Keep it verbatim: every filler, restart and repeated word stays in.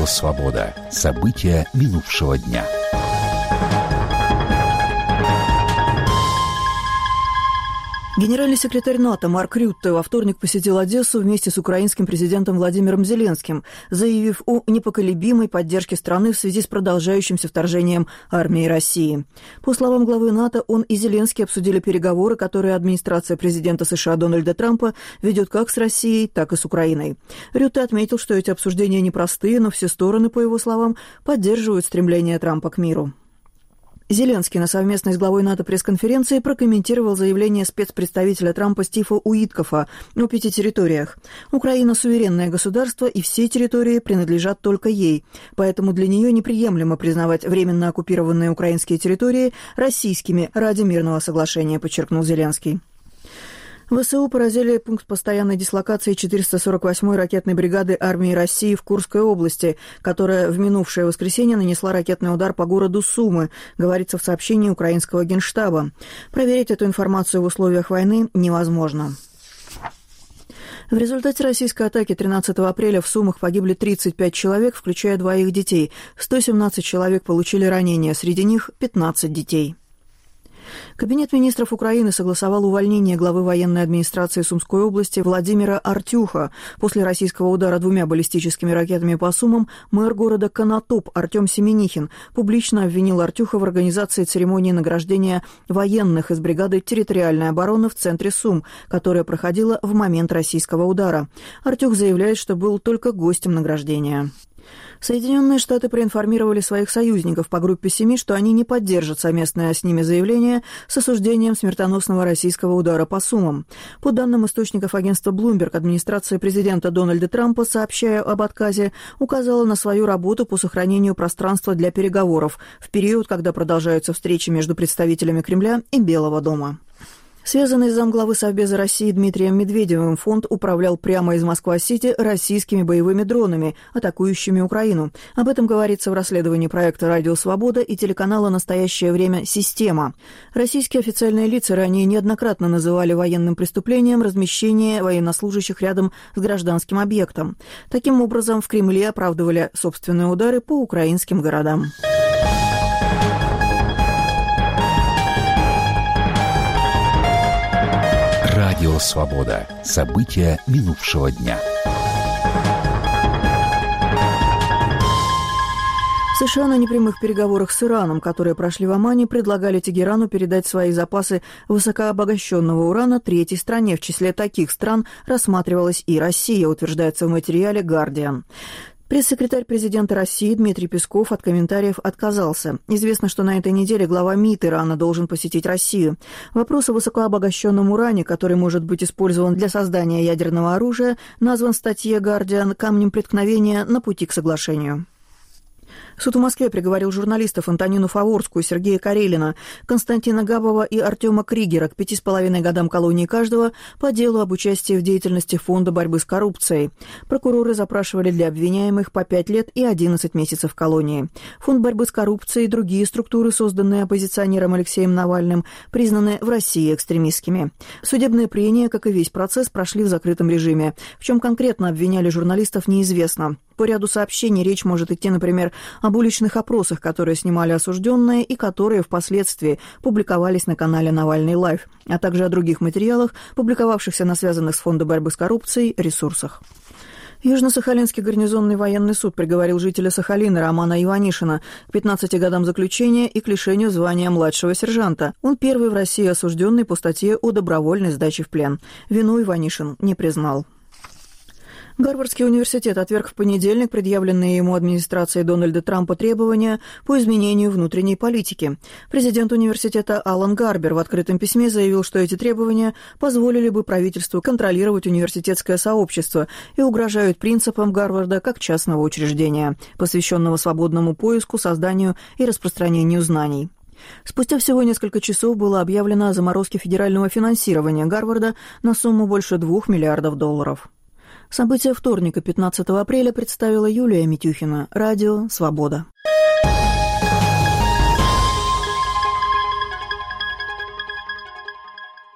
«Свобода». События минувшего дня. Генеральный секретарь НАТО Марк Рютте во вторник посетил Одессу вместе с украинским президентом Владимиром Зеленским, заявив о непоколебимой поддержке страны в связи с продолжающимся вторжением армии России. По словам главы НАТО, он и Зеленский обсудили переговоры, которые администрация президента США Дональда Трампа ведет как с Россией, так и с Украиной. Рютте отметил, что эти обсуждения непростые, но все стороны, по его словам, поддерживают стремление Трампа к миру. Зеленский на совместной с главой НАТО пресс-конференции прокомментировал заявление спецпредставителя Трампа Стива Уиткофа о пяти территориях. Украина – суверенное государство, и все территории принадлежат только ей. Поэтому для нее неприемлемо признавать временно оккупированные украинские территории российскими ради мирного соглашения, подчеркнул Зеленский. ВСУ поразили пункт постоянной дислокации четыреста сорок восьмой ракетной бригады армии России в Курской области, которая в минувшее воскресенье нанесла ракетный удар по городу Сумы, говорится в сообщении украинского генштаба. Проверить эту информацию в условиях войны невозможно. В результате российской атаки тринадцатого апреля в Сумах погибли тридцать пять человек, включая двоих детей. сто семнадцать человек получили ранения, среди них пятнадцать детей. Кабинет министров Украины согласовал увольнение главы военной администрации Сумской области Владимира Артюха. После российского удара двумя баллистическими ракетами по Сумам мэр города Конотоп Артем Семенихин публично обвинил Артюха в организации церемонии награждения военных из бригады территориальной обороны в центре Сум, которая проходила в момент российского удара. Артюх заявляет, что был только гостем награждения. Соединенные Штаты проинформировали своих союзников по группе семи, что они не поддержат совместное с ними заявление с осуждением смертоносного российского удара по Сумам. По данным источников агентства Bloomberg, администрация президента Дональда Трампа, сообщая об отказе, указала на свою работу по сохранению пространства для переговоров в период, когда продолжаются встречи между представителями Кремля и Белого дома. Связанный с замглавы Совбеза России Дмитрием Медведевым фонд управлял прямо из Москва-Сити российскими боевыми дронами, атакующими Украину. Об этом говорится в расследовании проекта «Радио Свобода» и телеканала «Настоящее время. Система». Российские официальные лица ранее неоднократно называли военным преступлением размещение военнослужащих рядом с гражданским объектом. Таким образом, в Кремле оправдывали собственные удары по украинским городам. Радио «Свобода». События минувшего дня. США на непрямых переговорах с Ираном, которые прошли в Омане, предлагали Тегерану передать свои запасы высокообогащенного урана третьей стране. В числе таких стран рассматривалась и Россия, утверждается в материале «Гардиан». Пресс-секретарь президента России Дмитрий Песков от комментариев отказался. Известно, что на этой неделе глава МИД Ирана должен посетить Россию. Вопрос о высокообогащенном уране, который может быть использован для создания ядерного оружия, назван в статье «Гардиан» камнем преткновения на пути к соглашению. Суд в Москве приговорил журналистов Антонину Фаворскую, Сергея Карелина, Константина Габова и Артема Кригера к пяти с половиной годам колонии каждого по делу об участии в деятельности Фонда борьбы с коррупцией. Прокуроры запрашивали для обвиняемых по пять лет и одиннадцать месяцев колонии. Фонд борьбы с коррупцией и другие структуры, созданные оппозиционером Алексеем Навальным, признаны в России экстремистскими. Судебные прения, как и весь процесс, прошли в закрытом режиме. В чем конкретно обвиняли журналистов, неизвестно. По ряду сообщений речь может идти, например, об уличных опросах, которые снимали осужденные и которые впоследствии публиковались на канале «Навальный Лайв», а также о других материалах, публиковавшихся на связанных с Фондом борьбы с коррупцией ресурсах. Южно-Сахалинский гарнизонный военный суд приговорил жителя Сахалина Романа Иванишина к пятнадцати годам заключения и к лишению звания младшего сержанта. Он первый в России осужденный по статье о добровольной сдаче в плен. Вину Иванишин не признал. Гарвардский университет отверг в понедельник предъявленные ему администрацией Дональда Трампа требования по изменению внутренней политики. Президент университета Алан Гарбер в открытом письме заявил, что эти требования позволили бы правительству контролировать университетское сообщество и угрожают принципам Гарварда как частного учреждения, посвященного свободному поиску, созданию и распространению знаний. Спустя всего несколько часов было объявлено о заморозке федерального финансирования Гарварда на сумму больше двух миллиардов долларов. События вторника, пятнадцатого апреля, представила Юлия Митюхина. Радио «Свобода».